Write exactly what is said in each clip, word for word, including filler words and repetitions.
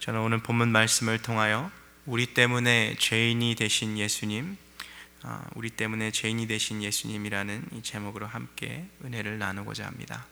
저는 오늘 본문 말씀을 통하여 우리 때문에 죄인이 되신 예수님, 우리 때문에 죄인이 되신 예수님이라는 이 제목으로 함께 은혜를 나누고자 합니다.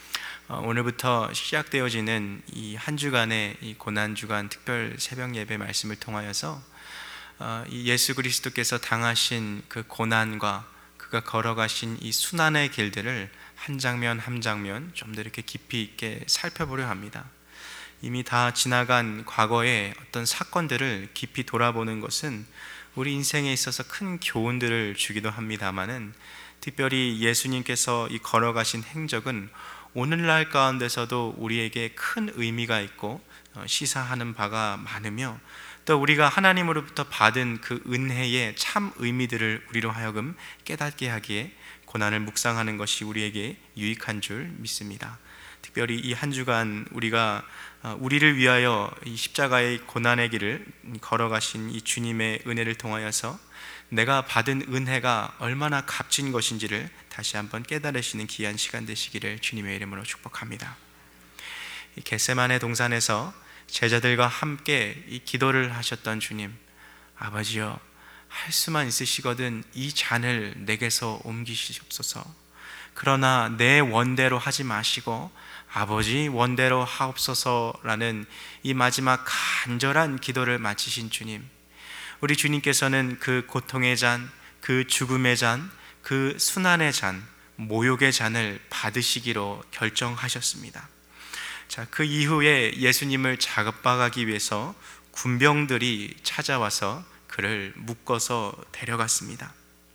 오늘부터 시작되어지는 이 한 주간의 이 고난주간 특별 새벽 예배 말씀을 통하여서 이 예수 그리스도께서 당하신 그 고난과 그가 걸어가신 이 순환의 길들을 한 장면 한 장면 좀 더 이렇게 깊이 있게 살펴보려 합니다. 이미 다 지나간 과거의 어떤 사건들을 깊이 돌아보는 것은 우리 인생에 있어서 큰 교훈들을 주기도 합니다마는, 특별히 예수님께서 이 걸어가신 행적은 오늘날 가운데서도 우리에게 큰 의미가 있고 시사하는 바가 많으며, 또 우리가 하나님으로부터 받은 그 은혜의 참 의미들을 우리로 하여금 깨닫게 하기에 고난을 묵상하는 것이 우리에게 유익한 줄 믿습니다. 특별히 이 한 주간 우리가 우리를 위하여 이 십자가의 고난의 길을 걸어가신 이 주님의 은혜를 통하여서 내가 받은 은혜가 얼마나 값진 것인지를 다시 한번 깨달으시는 귀한 시간 되시기를 주님의 이름으로 축복합니다. 이 겟세마네 동산에서 제자들과 함께 이 기도를 하셨던 주님, 아버지여, 할 수만 있으시거든 이 잔을 내게서 옮기시옵소서. 그러나 내 원대로 하지 마시고 아버지 원대로 하옵소서라는 이 마지막 간절한 기도를 마치신 주님, 우리 주님께서는 그 고통의 잔, 그 죽음의 잔, 그 순환의 잔, 모욕의 잔을 받으시기로 결정하셨습니다. 자, 그 이후에 예수님을 작업박하기 위해서 군병들이 찾아와서 그를 묶어서 데려갔습니다.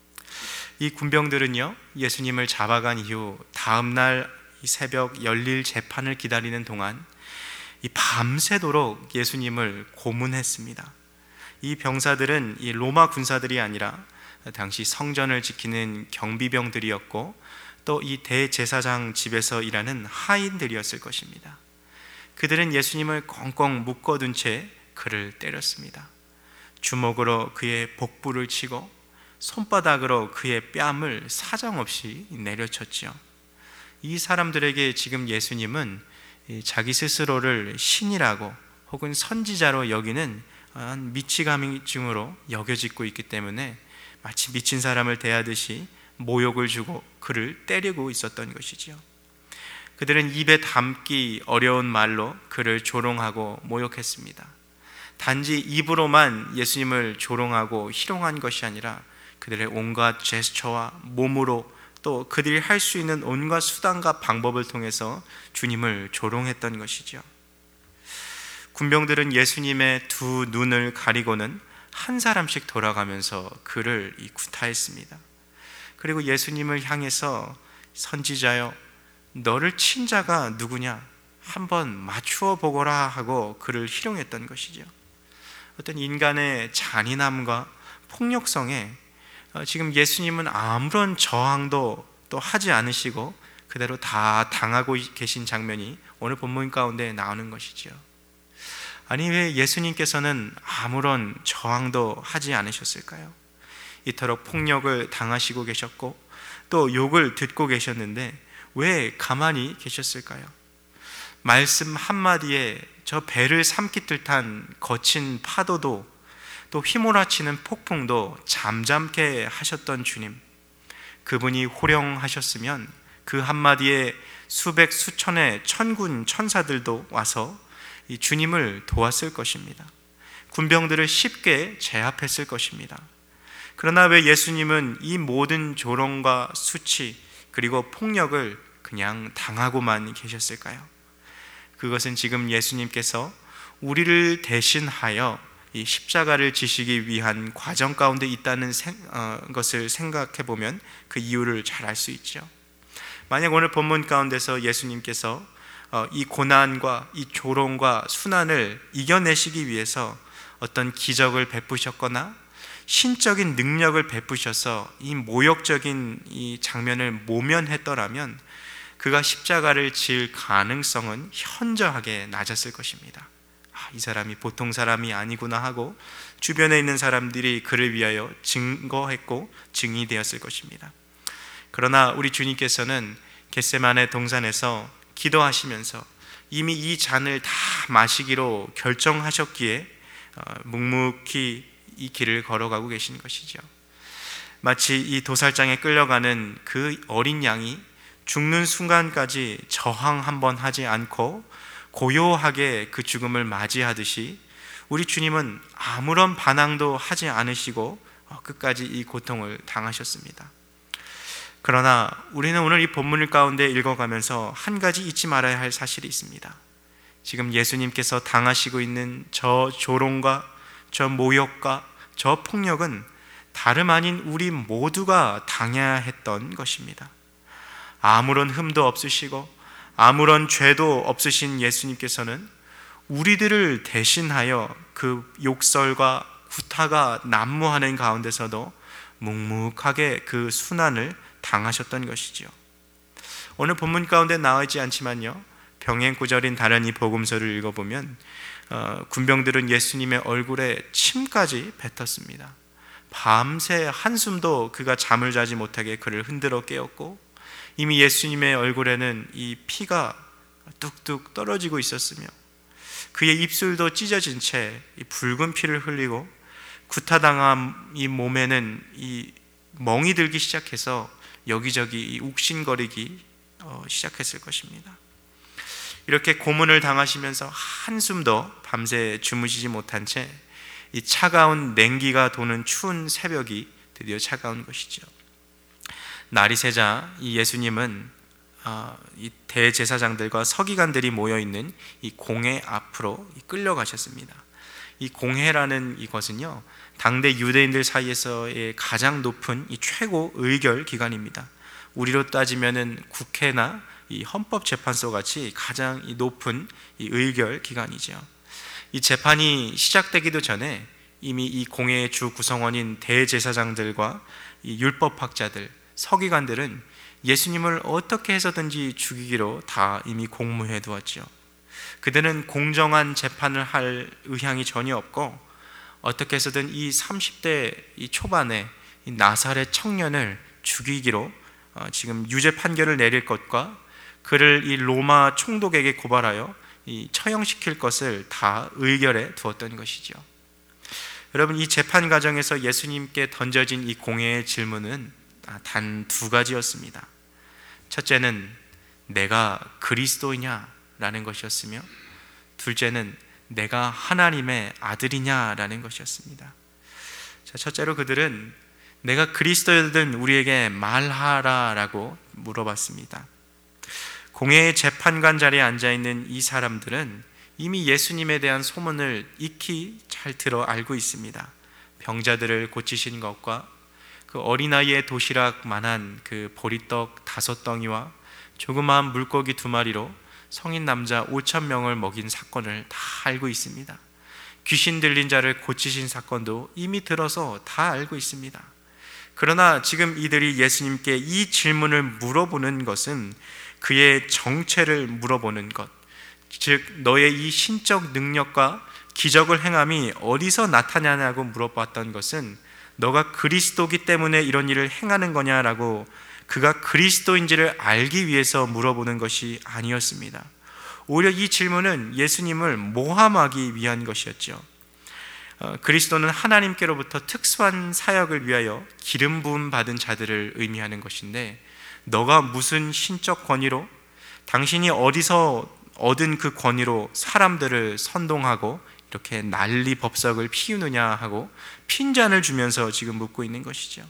이 군병들은요, 예수님을 잡아간 이후 다음날 이 새벽 열릴 재판을 기다리는 동안 이 밤새도록 예수님을 고문했습니다. 이 병사들은 이 로마 군사들이 아니라 당시 성전을 지키는 경비병들이었고, 또 이 대제사장 집에서 일하는 하인들이었을 것입니다. 그들은 예수님을 꽁꽁 묶어둔 채 그를 때렸습니다. 주먹으로 그의 복부를 치고 손바닥으로 그의 뺨을 사정없이 내려쳤지요. 이 사람들에게 지금 예수님은 자기 스스로를 신이라고 혹은 선지자로 여기는 미치가미증으로 여겨지고 있기 때문에 마치 미친 사람을 대하듯이 모욕을 주고 그를 때리고 있었던 것이지요. 그들은 입에 담기 어려운 말로 그를 조롱하고 모욕했습니다. 단지 입으로만 예수님을 조롱하고 희롱한 것이 아니라 그들의 온갖 제스처와 몸으로, 또 그들이 할 수 있는 온갖 수단과 방법을 통해서 주님을 조롱했던 것이죠. 군병들은 예수님의 두 눈을 가리고는 한 사람씩 돌아가면서 그를 구타했습니다. 그리고 예수님을 향해서 선지자여, 너를 친 자가 누구냐? 한번 맞추어 보거라 하고 그를 희롱했던 것이죠. 어떤 인간의 잔인함과 폭력성에 지금 예수님은 아무런 저항도 또 하지 않으시고 그대로 다 당하고 계신 장면이 오늘 본문 가운데 나오는 것이죠. 아니, 왜 예수님께서는 아무런 저항도 하지 않으셨을까요? 이토록 폭력을 당하시고 계셨고 또 욕을 듣고 계셨는데 왜 가만히 계셨을까요? 말씀 한마디에 저 배를 삼킬 듯한 거친 파도도, 또 휘몰아치는 폭풍도 잠잠케 하셨던 주님, 그분이 호령하셨으면 그 한마디에 수백 수천의 천군 천사들도 와서 이 주님을 도왔을 것입니다. 군병들을 쉽게 제압했을 것입니다. 그러나 왜 예수님은 이 모든 조롱과 수치 그리고 폭력을 그냥 당하고만 계셨을까요? 그것은 지금 예수님께서 우리를 대신하여 이 십자가를 지시기 위한 과정 가운데 있다는 생, 어, 것을 생각해 보면 그 이유를 잘 알 수 있죠. 만약 오늘 본문 가운데서 예수님께서 어, 이 고난과 이 조롱과 순환을 이겨내시기 위해서 어떤 기적을 베푸셨거나 신적인 능력을 베푸셔서 이 모욕적인 이 장면을 모면했더라면 그가 십자가를 질 가능성은 현저하게 낮았을 것입니다. 아, 이 사람이 보통 사람이 아니구나 하고 주변에 있는 사람들이 그를 위하여 증거했고 증인이 되었을 것입니다. 그러나 우리 주님께서는 겟세마네 동산에서 기도하시면서 이미 이 잔을 다 마시기로 결정하셨기에 묵묵히 이 길을 걸어가고 계신 것이죠. 마치 이 도살장에 끌려가는 그 어린 양이 죽는 순간까지 저항 한번 하지 않고 고요하게 그 죽음을 맞이하듯이 우리 주님은 아무런 반항도 하지 않으시고 끝까지 이 고통을 당하셨습니다. 그러나 우리는 오늘 이 본문을 가운데 읽어가면서 한 가지 잊지 말아야 할 사실이 있습니다. 지금 예수님께서 당하시고 있는 저 조롱과 저 모욕과 저 폭력은 다름 아닌 우리 모두가 당해야 했던 것입니다. 아무런 흠도 없으시고 아무런 죄도 없으신 예수님께서는 우리들을 대신하여 그 욕설과 구타가 난무하는 가운데서도 묵묵하게 그 순환을 당하셨던 것이지요. 오늘 본문 가운데 나와 있지 않지만요, 병행 구절인 다른 이 복음서를 읽어보면 어, 군병들은 예수님의 얼굴에 침까지 뱉었습니다. 밤새 한숨도 그가 잠을 자지 못하게 그를 흔들어 깨웠고, 이미 예수님의 얼굴에는 이 피가 뚝뚝 떨어지고 있었으며 그의 입술도 찢어진 채 이 붉은 피를 흘리고, 구타당한 이 몸에는 이 멍이 들기 시작해서 여기저기 이 욱신거리기 어, 시작했을 것입니다. 이렇게 고문을 당하시면서 한숨도 밤새 주무시지 못한 채 이 차가운 냉기가 도는 추운 새벽이 드디어 차가운 것이죠. 날이 새자 이 예수님은 어, 이 대제사장들과 서기관들이 모여있는 이 공회 앞으로 끌려가셨습니다. 이 공회라는 이것은요, 당대 유대인들 사이에서의 가장 높은 이 최고 의결 기관입니다. 우리로 따지면은 국회나 이 헌법재판소 같이 가장 이 높은 이 의결 기관이죠. 이 재판이 시작되기도 전에 이미 이 공회의 주 구성원인 대제사장들과 이 율법학자들, 서기관들은 예수님을 어떻게 해서든지 죽이기로 다 이미 공모해 두었죠. 그들은 공정한 재판을 할 의향이 전혀 없고, 어떻게 해서든 이 삼십 대 이 초반에 이 나사렛 청년을 죽이기로 어, 지금 유죄 판결을 내릴 것과 그를 이 로마 총독에게 고발하여 이 처형시킬 것을 다 의결해 두었던 것이죠. 여러분, 이 재판 과정에서 예수님께 던져진 이 공회의 질문은 단 두 가지였습니다. 첫째는 내가 그리스도이냐 라는 것이었으며, 둘째는 내가 하나님의 아들이냐라는 것이었습니다. 자, 첫째로 그들은 내가 그리스도이든 우리에게 말하라 라고 물어봤습니다. 공회의 재판관 자리에 앉아있는 이 사람들은 이미 예수님에 대한 소문을 익히 잘 들어 알고 있습니다. 병자들을 고치신 것과 그 어린아이의 도시락만한 그 보리떡 다섯 덩이와 조그마한 물고기 두 마리로 성인 남자 오천 명을 먹인 사건을 다 알고 있습니다. 귀신 들린 자를 고치신 사건도 이미 들어서 다 알고 있습니다. 그러나 지금 이들이 예수님께 이 질문을 물어보는 것은 그의 정체를 물어보는 것, 즉 너의 이 신적 능력과 기적을 행함이 어디서 나타나냐고 물어봤던 것은 너가 그리스도기 때문에 이런 일을 행하는 거냐라고 그가 그리스도인지를 알기 위해서 물어보는 것이 아니었습니다. 오히려 이 질문은 예수님을 모함하기 위한 것이었죠. 어, 그리스도는 하나님께로부터 특수한 사역을 위하여 기름 부음 받은 자들을 의미하는 것인데, 너가 무슨 신적 권위로, 당신이 어디서 얻은 그 권위로 사람들을 선동하고 이렇게 난리 법석을 피우느냐 하고 핀잔을 주면서 지금 묻고 있는 것이죠.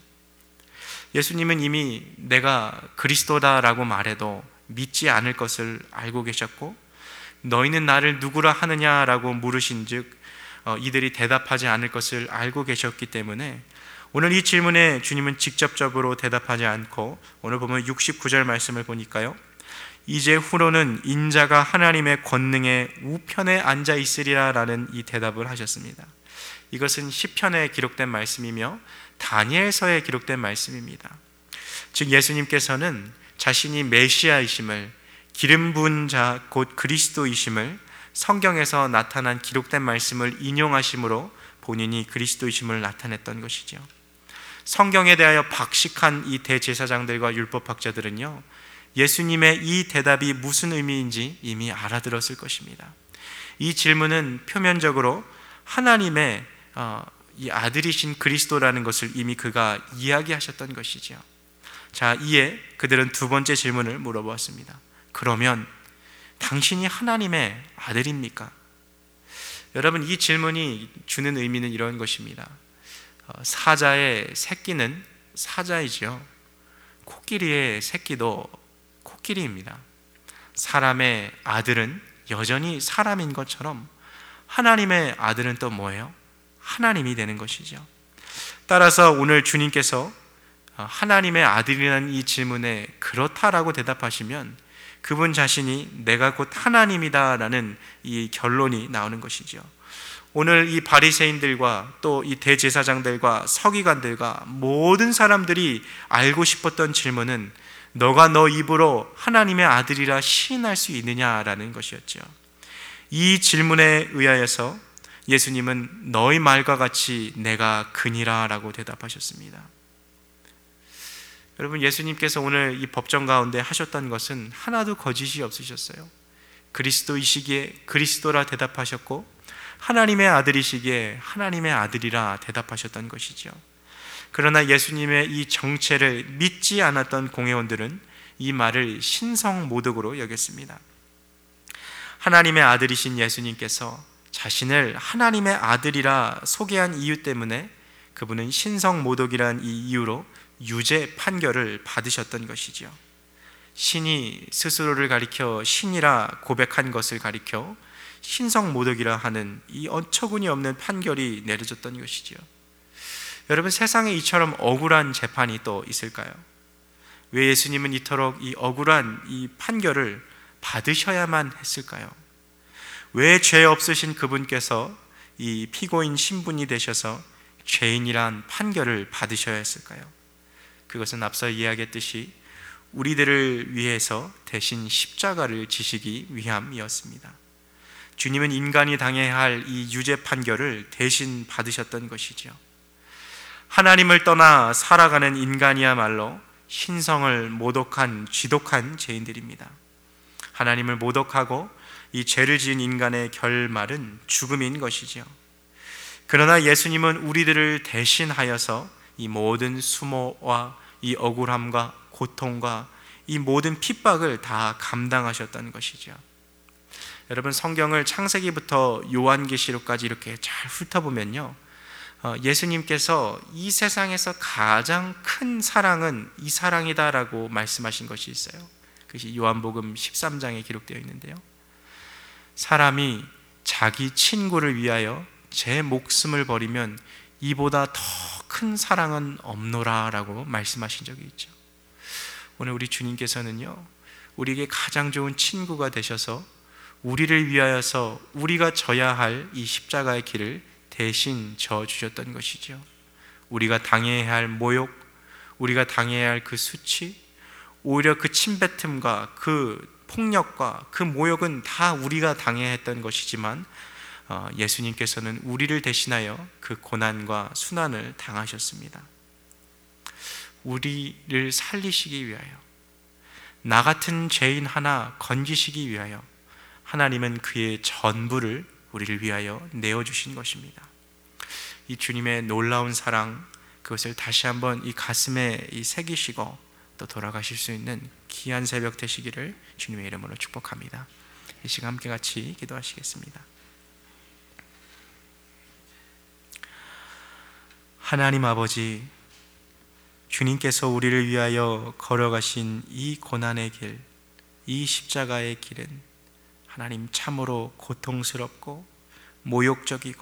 예수님은 이미 내가 그리스도다라고 말해도 믿지 않을 것을 알고 계셨고, 너희는 나를 누구라 하느냐라고 물으신 즉 어, 이들이 대답하지 않을 것을 알고 계셨기 때문에 오늘 이 질문에 주님은 직접적으로 대답하지 않고, 오늘 보면 육십구 절 말씀을 보니까요, 이제 후로는 인자가 하나님의 권능의 우편에 앉아 있으리라 라는 이 대답을 하셨습니다. 이것은 시편에 기록된 말씀이며 다니엘서에 기록된 말씀입니다. 즉 예수님께서는 자신이 메시아이심을, 기름 부은 자 곧 그리스도이심을 성경에서 나타난 기록된 말씀을 인용하심으로 본인이 그리스도이심을 나타냈던 것이죠. 성경에 대하여 박식한 이 대제사장들과 율법학자들은요, 예수님의 이 대답이 무슨 의미인지 이미 알아들었을 것입니다. 이 질문은 표면적으로 하나님의 어, 이 아들이신 그리스도라는 것을 이미 그가 이야기하셨던 것이죠. 자, 이에 그들은 두 번째 질문을 물어보았습니다. 그러면 당신이 하나님의 아들입니까? 여러분, 이 질문이 주는 의미는 이런 것입니다. 어, 사자의 새끼는 사자이지요, 코끼리의 새끼도 코끼리입니다. 사람의 아들은 여전히 사람인 것처럼 하나님의 아들은 또 뭐예요? 하나님이 되는 것이죠. 따라서 오늘 주님께서 하나님의 아들이라는 이 질문에 그렇다라고 대답하시면 그분 자신이 내가 곧 하나님이다 라는 이 결론이 나오는 것이죠. 오늘 이 바리새인들과 또 이 대제사장들과 서기관들과 모든 사람들이 알고 싶었던 질문은 너가 너 입으로 하나님의 아들이라 시인할 수 있느냐라는 것이었죠. 이 질문에 의하여서 예수님은 너희 말과 같이 내가 그니라 라고 대답하셨습니다. 여러분, 예수님께서 오늘 이 법정 가운데 하셨던 것은 하나도 거짓이 없으셨어요. 그리스도이시기에 그리스도라 대답하셨고, 하나님의 아들이시기에 하나님의 아들이라 대답하셨던 것이죠. 그러나 예수님의 이 정체를 믿지 않았던 공회원들은 이 말을 신성모독으로 여겼습니다. 하나님의 아들이신 예수님께서 자신을 하나님의 아들이라 소개한 이유 때문에 그분은 신성모독이란 이 이유로 유죄 판결을 받으셨던 것이지요. 신이 스스로를 가리켜 신이라 고백한 것을 가리켜 신성모독이라 하는 이 어처구니 없는 판결이 내려졌던 것이지요. 여러분, 세상에 이처럼 억울한 재판이 또 있을까요? 왜 예수님은 이토록 이 억울한 이 판결을 받으셔야만 했을까요? 왜 죄 없으신 그분께서 이 피고인 신분이 되셔서 죄인이란 판결을 받으셔야 했을까요? 그것은 앞서 이야기했듯이 우리들을 위해서 대신 십자가를 지시기 위함이었습니다. 주님은 인간이 당해야 할 이 유죄 판결을 대신 받으셨던 것이죠. 하나님을 떠나 살아가는 인간이야말로 신성을 모독한 지독한 죄인들입니다. 하나님을 모독하고 이 죄를 지은 인간의 결말은 죽음인 것이죠. 그러나 예수님은 우리들을 대신하여서 이 모든 수모와 이 억울함과 고통과 이 모든 핍박을 다 감당하셨던 것이죠. 여러분, 성경을 창세기부터 요한계시록까지 이렇게 잘 훑어보면요, 예수님께서 이 세상에서 가장 큰 사랑은 이 사랑이다라고 말씀하신 것이 있어요. 그것이 요한복음 십삼 장에 기록되어 있는데요, 사람이 자기 친구를 위하여 제 목숨을 버리면 이보다 더 큰 사랑은 없노라 라고 말씀하신 적이 있죠. 오늘 우리 주님께서는요, 우리에게 가장 좋은 친구가 되셔서 우리를 위하여서 우리가 져야 할 이 십자가의 길을 대신 져주셨던 것이죠. 우리가 당해야 할 모욕, 우리가 당해야 할 그 수치, 오히려 그 침뱉음과 그 폭력과 그 모욕은 다 우리가 당해야 했던 것이지만 예수님께서는 우리를 대신하여 그 고난과 순환을 당하셨습니다. 우리를 살리시기 위하여, 나 같은 죄인 하나 건지시기 위하여 하나님은 그의 전부를 우리를 위하여 내어주신 것입니다. 이 주님의 놀라운 사랑, 그것을 다시 한번 이 가슴에 이 새기시고 또 돌아가실 수 있는 귀한 새벽 되시기를 주님의 이름으로 축복합니다. 이 시간 함께 같이 기도하시겠습니다. 하나님 아버지, 주님께서 우리를 위하여 걸어가신 이 고난의 길, 이 십자가의 길은 하나님 참으로 고통스럽고 모욕적이고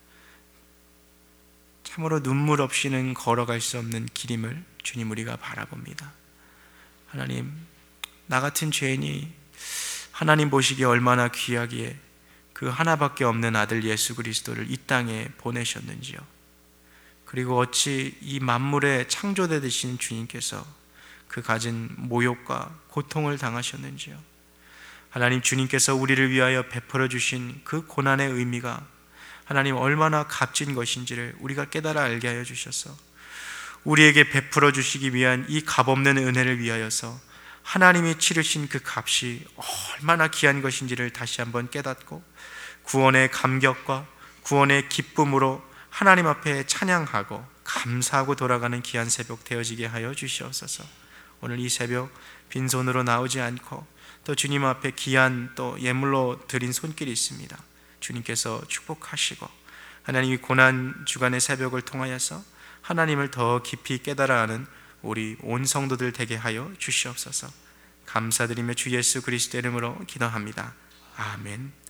참으로 눈물 없이는 걸어갈 수 없는 길임을 주님 우리가 바라봅니다. 하나님, 나 같은 죄인이 하나님 보시기에 얼마나 귀하기에 그 하나밖에 없는 아들 예수 그리스도를 이 땅에 보내셨는지요. 그리고 어찌 이 만물에 창조되신 주님께서 그 가진 모욕과 고통을 당하셨는지요. 하나님, 주님께서 우리를 위하여 베풀어 주신 그 고난의 의미가 하나님 얼마나 값진 것인지를 우리가 깨달아 알게 하여 주셔서 우리에게 베풀어 주시기 위한 이 값없는 은혜를 위하여서 하나님이 치르신 그 값이 얼마나 귀한 것인지를 다시 한번 깨닫고 구원의 감격과 구원의 기쁨으로 하나님 앞에 찬양하고 감사하고 돌아가는 귀한 새벽 되어지게 하여 주시옵소서. 오늘 이 새벽 빈손으로 나오지 않고 또 주님 앞에 귀한 또 예물로 드린 손길이 있습니다. 주님께서 축복하시고 하나님이 고난 주간의 새벽을 통하여서 하나님을 더 깊이 깨달아가는 우리 온 성도들 되게 하여 주시옵소서. 감사드리며 주 예수 그리스도 이름으로 기도합니다. 아멘.